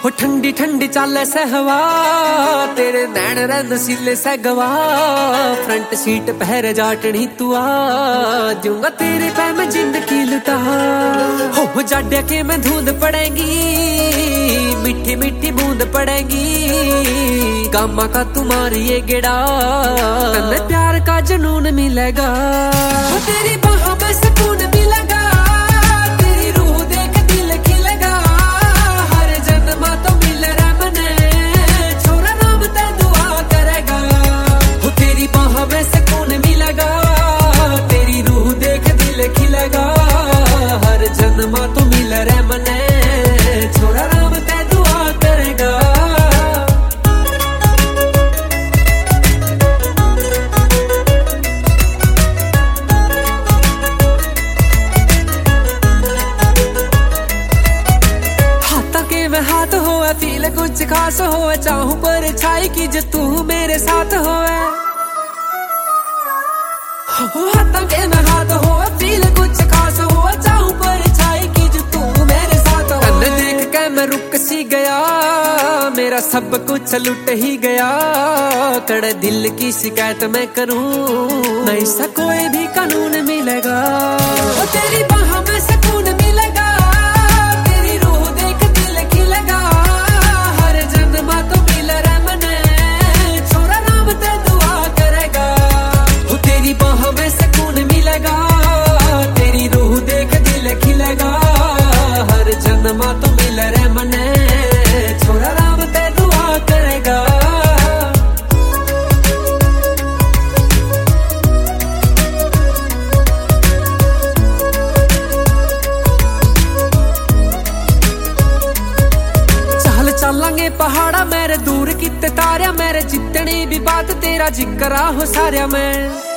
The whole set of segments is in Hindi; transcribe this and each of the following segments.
ठंडी ठंडी चाले सहवा तेरे नैन रन सीले सगवा फ्रंट सीट पहरे जाटनी तू आ दूंगा तेरे पे मैं जिंदगी लुटा हो जाड्या के मैं धुंध पड़ेगी मीठी मीठी बूंद पड़ेगी कामा का तुम्हारी ये गेड़ा तन्ने प्यार का जुनून मिलेगा तेरी बाहों में सुकून मिलेगा तेरी रूह देख दिल खिलेगा हर जन्म तो मिल रहा मने छोरा नाम ते दुआ करेगा हो तेरी बाहों में सुकून मिलेगा तेरी रूह देख दिल खिलेगा हर जन्म तो मिल रहा मने छोरा नाम ते दुआ करेगा। हाथ हो फील कुछ खास हो चाहूं पर छाई की जो तू मेरे साथ हो हाथों के में हाथ हो फील कुछ खास हो चाहूं पर छाई की जो तू मेरे साथ हो देख के मैं रुक सी गया मेरा सब कुछ लुट ही गया कड़े दिल की शिकायत मैं करूं नहीं सा कोई भी कानून मिलेगा तेरी बाहों में सुकून मिलेगा तेरी रूह देख दिल खिलेगा हर जन्म तो मिल रहा मने छोरा नाम ते दुआ करेगा हो तेरी बाहों में सुकून मिलेगा तेरी रूह देख दिल खिलेगा हर जन्म तो मिल रहा मने छोरा नाम ते दुआ करेगा। चलांगे पहाड़ा मेरे दूर किते तारिया मेरे जितनी भी बात तेरा जिक्र हो सारिया मैं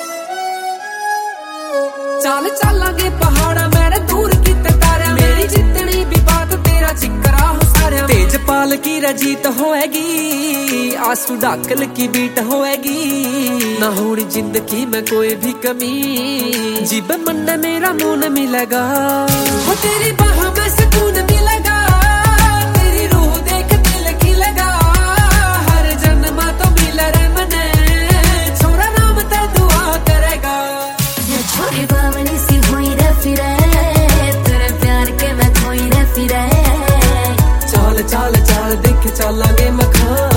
चलांगे पहाड़ा मेरे दूर किते तारिया मेरी जितनी भी बात तेरा जिक्र हो सारिया तेज पाल की रजीत होएगी आंसू डाकल की बीट होएगी ना होनी जिंदगी में कोई भी कमी जीब मन मेरा मुन मिलेगा हो तेरी बाहों में सुकून मिलेगा तेरी रूह देख दिल खिलेगा हर जन्म तो मिल रहा मने छोरा नाम ते दुआ करेगा छोरी बावली सी हुई रे फिरे तेरे प्यार के मैं खोई रे फिरे चाल चाल चाल देख चलांगे मखा